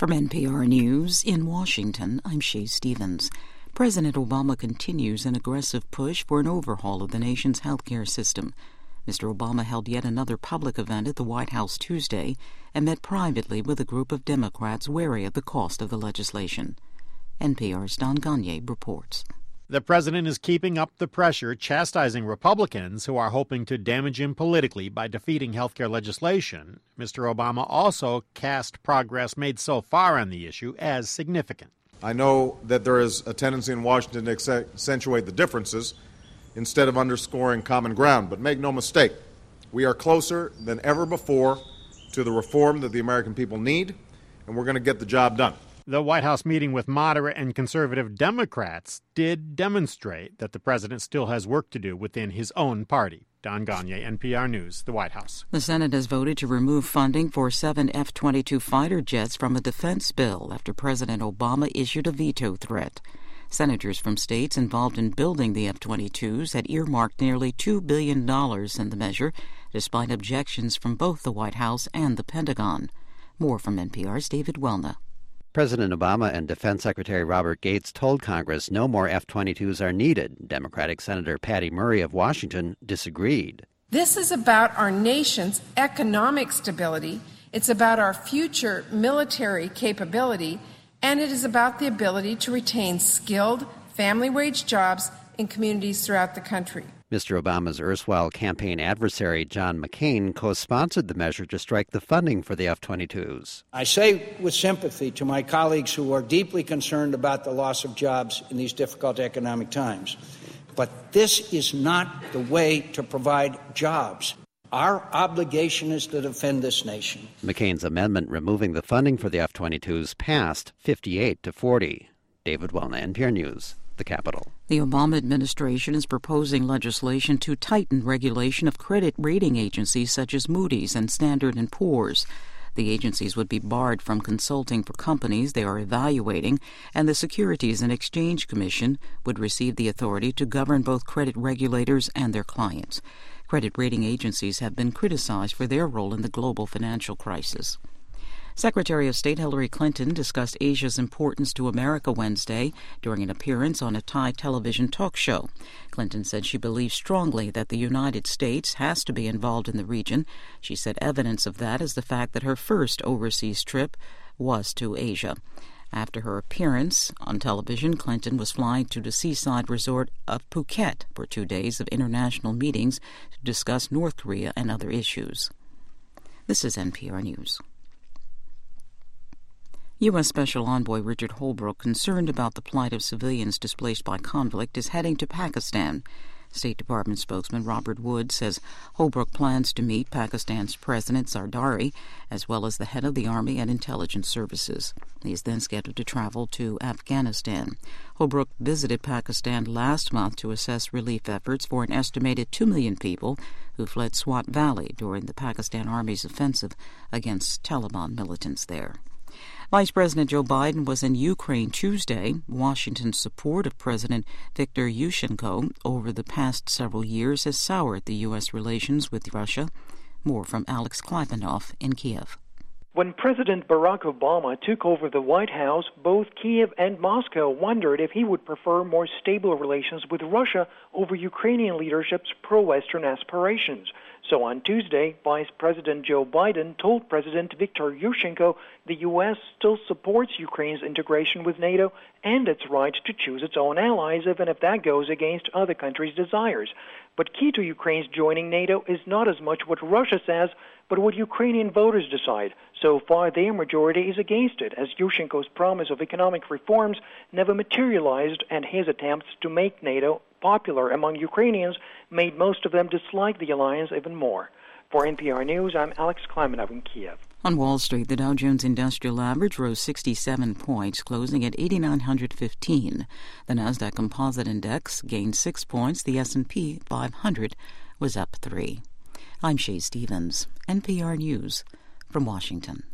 From NPR News in Washington, I'm Shay Stevens. President Obama continues an aggressive push for an overhaul of the nation's healthcare system. Mr. Obama held yet another public event at the White House Tuesday and met privately with a group of Democrats wary of the cost of the legislation. NPR's Don Gagné reports. The president is keeping up the pressure, chastising Republicans who are hoping to damage him politically by defeating health care legislation. Mr. Obama also cast progress made so far on the issue as significant. I know that there is a tendency in Washington to accentuate the differences instead of underscoring common ground. But make no mistake, we are closer than ever before to the reform that the American people need, and we're going to get the job done. The White House meeting with moderate and conservative Democrats did demonstrate that the president still has work to do within his own party. Don Gagné, NPR News, the White House. The Senate has voted to remove funding for 7 F-22 fighter jets from a defense bill after President Obama issued a veto threat. Senators from states involved in building the F-22s had earmarked nearly $2 billion in the measure, despite objections from both the White House and the Pentagon. More from NPR's David Welna. President Obama and Defense Secretary Robert Gates told Congress no more F-22s are needed. Democratic Senator Patty Murray of Washington disagreed. This is about our nation's economic stability. It's about our future military capability, and it is about the ability to retain skilled, family-wage jobs in communities throughout the country. Mr. Obama's erstwhile campaign adversary, John McCain, co-sponsored the measure to strike the funding for the F-22s. I say with sympathy to my colleagues who are deeply concerned about the loss of jobs in these difficult economic times, but this is not the way to provide jobs. Our obligation is to defend this nation. McCain's amendment removing the funding for the F-22s passed 58-40. David Welna, NPR News, the Capitol. The Obama administration is proposing legislation to tighten regulation of credit rating agencies such as Moody's and Standard & Poor's. The agencies would be barred from consulting for companies they are evaluating, and the Securities and Exchange Commission would receive the authority to govern both credit regulators and their clients. Credit rating agencies have been criticized for their role in the global financial crisis. Secretary of State Hillary Clinton discussed Asia's importance to America Wednesday during an appearance on a Thai television talk show. Clinton said she believes strongly that the United States has to be involved in the region. She said evidence of that is the fact that her first overseas trip was to Asia. After her appearance on television, Clinton was flying to the seaside resort of Phuket for 2 days of international meetings to discuss North Korea and other issues. This is NPR News. U.S. Special Envoy Richard Holbrooke, concerned about the plight of civilians displaced by conflict, is heading to Pakistan. State Department spokesman Robert Wood says Holbrooke plans to meet Pakistan's President Zardari, as well as the head of the Army and Intelligence Services. He is then scheduled to travel to Afghanistan. Holbrooke visited Pakistan last month to assess relief efforts for an estimated 2 million people who fled Swat Valley during the Pakistan Army's offensive against Taliban militants there. Vice President Joe Biden was in Ukraine Tuesday. Washington's support of President Viktor Yushchenko over the past several years has soured the U.S. relations with Russia. More from Alex Kleivanoff in Kiev. When President Barack Obama took over the White House, both Kiev and Moscow wondered if he would prefer more stable relations with Russia over Ukrainian leadership's pro-Western aspirations. So on Tuesday, Vice President Joe Biden told President Viktor Yushchenko the U.S. still supports Ukraine's integration with NATO and its right to choose its own allies, even if that goes against other countries' desires. But key to Ukraine's joining NATO is not as much what Russia says, but what Ukrainian voters decide. So far, their majority is against it, as Yushchenko's promise of economic reforms never materialized, and his attempts to make NATO popular among Ukrainians made most of them dislike the alliance even more. For NPR News, I'm Alex Kleivanoff in Kiev. On Wall Street, the Dow Jones Industrial Average rose 67 points, closing at 8,915. The Nasdaq Composite Index gained 6 points. The S&P 500 was up 3. I'm Shay Stevens, NPR News from Washington.